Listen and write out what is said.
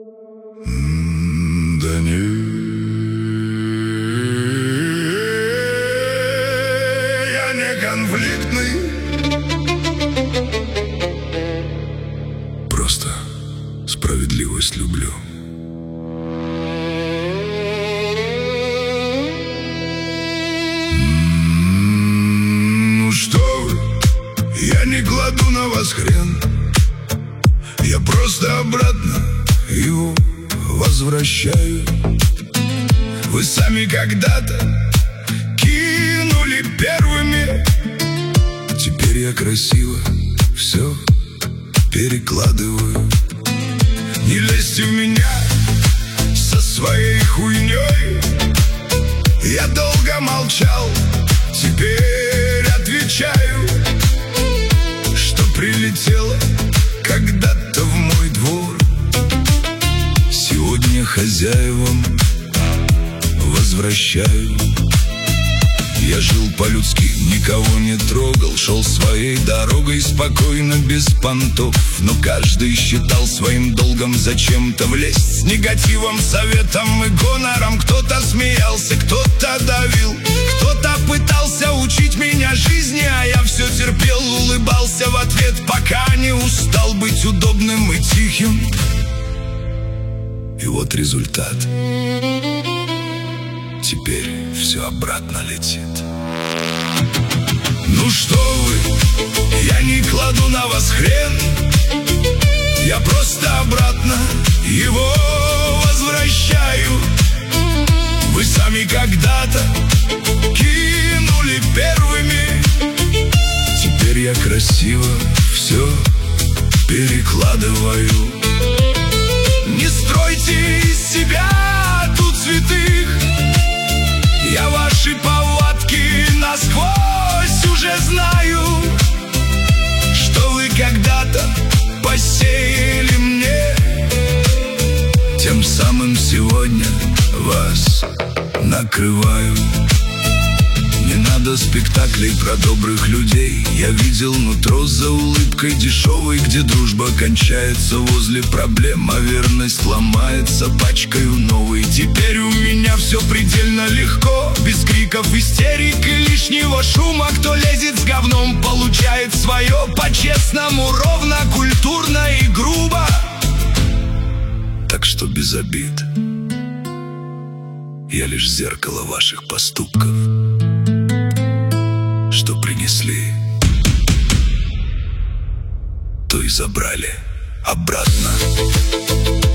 Да не, я не конфликтный, просто справедливость люблю. Ну что вы, я не кладу на вас хрен, я просто обратно его возвращаю. Вы сами когда-то кинули первыми, теперь я красиво все перекладываю. Не лезьте в меня со своей хуйней. Я долго молчал, теперь отвечаю, что прилетело когда-то в мой двор. Сегодня хозяевам возвращаю. Я жил по-людски, никого не трогал, шел своей дорогой спокойно, без понтов. Но каждый считал своим долгом зачем-то влезть с негативом, советом и гонором. Кто-то смеялся, кто-то давил, кто-то пытался учить меня жизни, а я все терпел, улыбался в ответ, пока не устал быть удобным и тихим. И вот результат. Теперь все обратно летит. Ну что вы, я не кладу на вас хрен, я просто обратно его возвращаю. Вы сами когда-то кинули первыми, теперь я красиво все перекладываю. Не стройте из себя тут святых, я ваши повадки насквозь уже знаю, что вы когда-то посеяли мне, тем самым сегодня вас накрываю. Не надо спектаклей про добрых людей, я видел нутро за улыбкой дешевой, где дружба кончается возле проблем, а верность ломается пачкою новой. Теперь у меня все предельно легко, без криков, истерик и лишнего шума. Кто лезет с говном, получает свое по-честному, ровно, культурно и грубо. Так что без обид, я лишь зеркало ваших поступков, что принесли, то и забрали обратно.